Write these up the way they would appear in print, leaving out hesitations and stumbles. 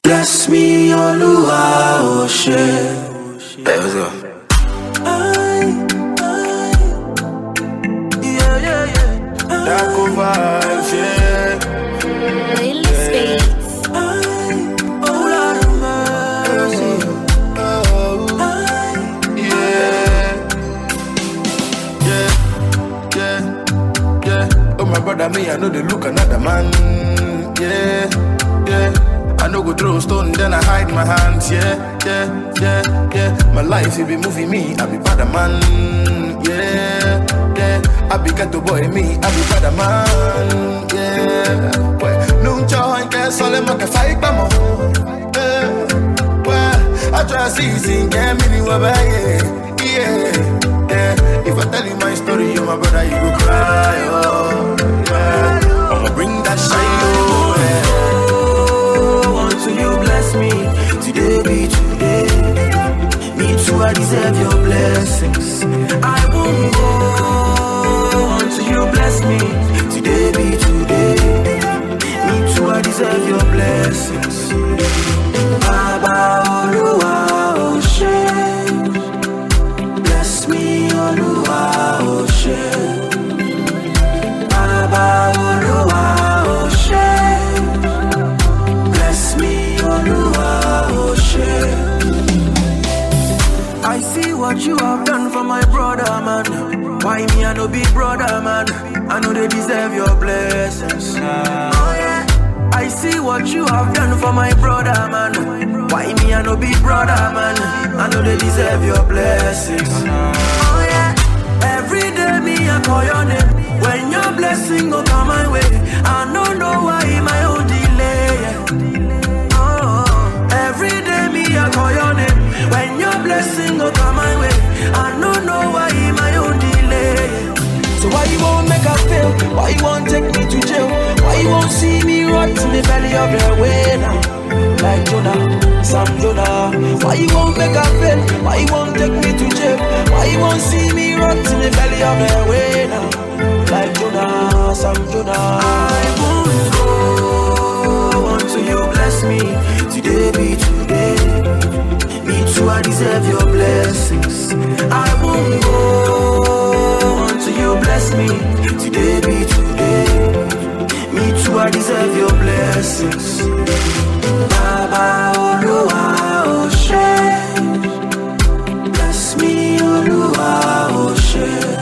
Bless me, Oluwa, oh shit. Hey, let's go. Darko vibes, yeah. Lily Spades. Oh Lord of mercy. Yeah. Oh my brother, me, I know they look another man. Yeah. I know go throw stone, then I hide my hands. Yeah. My life, it be moving me, I be bad man. Yeah. I be ghetto boy, me, I be bad man. Yeah. No joy, guess all them can fight, but more. I try to see, sing, get me, yeah. If I tell you my story, you my brother, you go cry, oh, yeah. I'ma bring that shine, oh, yeah. Until you bless me, today be today. Me too, I deserve your blessings. I won't go until you bless me, today be today. Me too, I deserve your blessings. Baba Oluwa, oh shit. Bless me, Oluwa, oh shit. Baba Oluwa, oh shit. Bless me, Oluwa, oh shit. I see what you have done for my brother, man. Why me, I no big brother, man. I know they deserve your blessings. Oh yeah. I see what you have done for my brother, man. Why me, I no big brother, man. I know they deserve your blessings. Oh yeah. Every day me, I call your name. When your blessing go come my way, I don't know why my own delay. Oh, every day me, I call your name. When your blessing go come my way, I don't know why my own delay. So why you won't make a fail? Why you won't take me to jail? Why you won't see me rot in the belly of the way now? Like Jonah, Sam Jonah. Why you won't make a fail? Why you won't take me to jail? Why you won't see me rot in the belly of the way now? Like Jonah, Sam Jonah. I won't go until you bless me. Today be today. Me too, I deserve your blessings. I won't go until you bless me. Today be today. Me too, I deserve your blessings. Baba Oluwa, oh shit. Bless me, Oluwa, oh shit.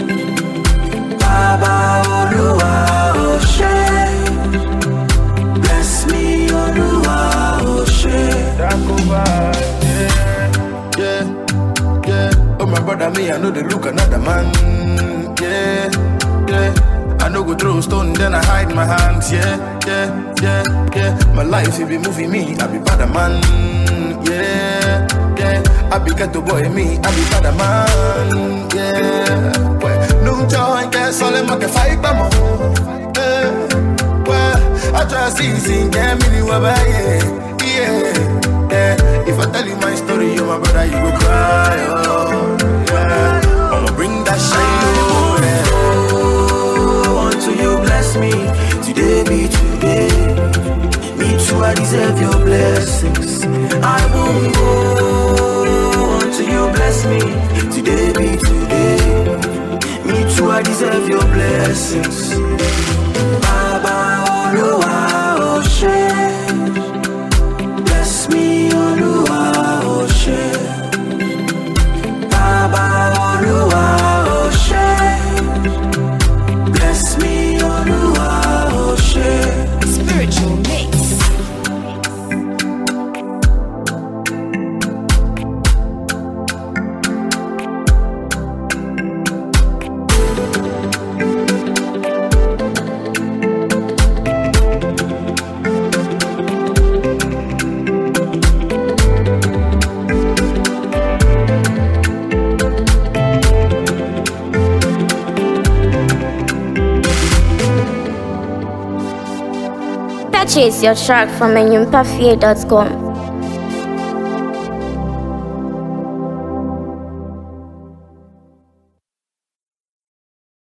Baba Oluwa, oh shit. Bless me, Oluwa, oh shit. Darko vibes, yeah. Oh my brother, me, I know they look another man. Yeah. I know go throw stone, then I hide my hands. Yeah. My life, it be moving me, I be bad man. Yeah. I be ghetto boy, me, I be bad man. Yeah. No joy, guess all them can fight, but more. I try to see, sing, get me, yeah. If I tell you my story, you my brother, you go cry, oh, yeah. I'ma bring that shine, oh, yeah. Until you bless me, today be today. Me too, I deserve your blessings. I won't go until you bless me, today be today. Me too, I deserve your blessings. Baba Oluwa, oh shit. Bless me, Oluwa, oh shit. Baba Oluwa, oh shit. Bless me, Oluwa, oh shit. Spiritual mix. Purchase your track from enyumpafie.com.